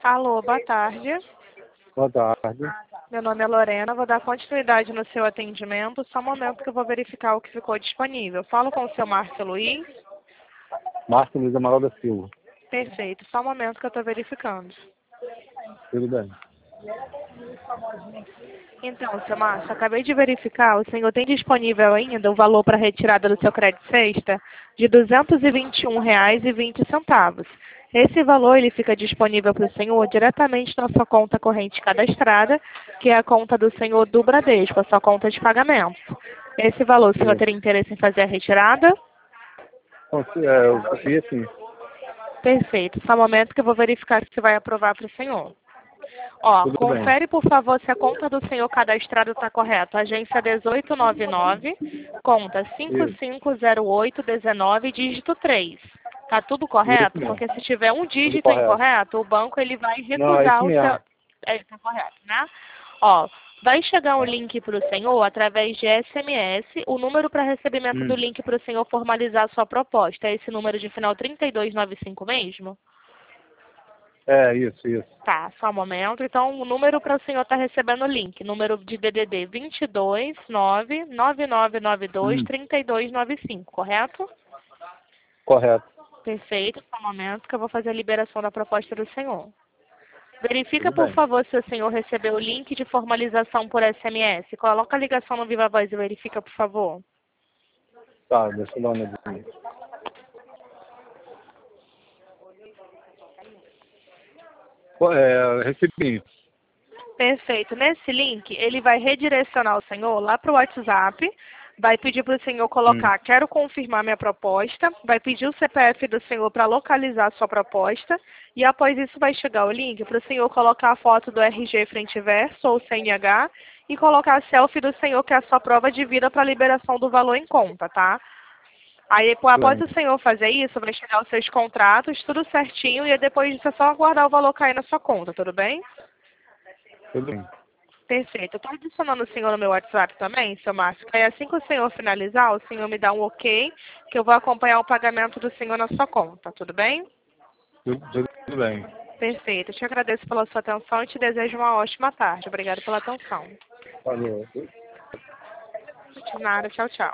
Alô, boa tarde. Boa tarde. Meu nome é Lorena, vou dar continuidade no seu atendimento. Só um momento que eu vou verificar o que ficou disponível. Falo com o seu Márcio Luiz. Márcio Luiz Amaral da Silva. Perfeito, só um momento que eu estou verificando. Tudo bem. Então, seu Márcio, acabei de verificar, o senhor tem disponível ainda o valor para retirada do seu crédito sexta de R$ 221,20. Esse valor ele fica disponível para o senhor diretamente na sua conta corrente cadastrada, que é a conta do senhor do Bradesco, a sua conta de pagamento. Esse valor, o senhor teria interesse em fazer a retirada? Eu queria sim. Perfeito, só um momento que eu vou verificar se vai aprovar para o senhor. Ó, Tudo bem. confere, por favor, se a conta do senhor cadastrado está correta. Agência 1899, conta Isso. 550819, dígito 3. Tá tudo Isso correto? mesmo. Porque se tiver um Tudo dígito correto. incorreto, o banco ele vai Não, é isso recusar o seu... mesmo. É, tá correto, né? Ó, vai chegar um link para o senhor através de SMS. O número para recebimento do link para o senhor formalizar a sua proposta é esse número de final 3295 mesmo? É, isso. Tá, só um momento. Então, o número para o senhor estar recebendo o link. Número de DDD 22 99992 3295, correto? Correto. Perfeito, só um momento que eu vou fazer a liberação da proposta do senhor. Verifica, Tudo por bem. favor, se o senhor recebeu o link de formalização por SMS. Coloca a ligação no Viva Voz e verifica, por favor. Tá, deixa eu dar uma olhadinha. Recebi. Perfeito. Nesse link, ele vai redirecionar o senhor lá para o WhatsApp, vai pedir para o senhor colocar, quero confirmar minha proposta, vai pedir o CPF do senhor para localizar a sua proposta, e após isso vai chegar o link para o senhor colocar a foto do RG frente e verso ou CNH e colocar a selfie do senhor, que é a sua prova de vida para liberação do valor em conta, tá? Aí, após o senhor fazer isso, vai chegar os seus contratos, tudo certinho, e depois disso é só aguardar o valor cair na sua conta, tudo bem? Tudo bem. Perfeito. Eu estou adicionando o senhor no meu WhatsApp também, seu Márcio. Aí assim que o senhor finalizar, o senhor me dá um ok, que eu vou acompanhar o pagamento do senhor na sua conta, tudo bem? Tudo bem. Perfeito. Eu te agradeço pela sua atenção e te desejo uma ótima tarde. Obrigada pela atenção. Valeu. De nada. Tchau, tchau.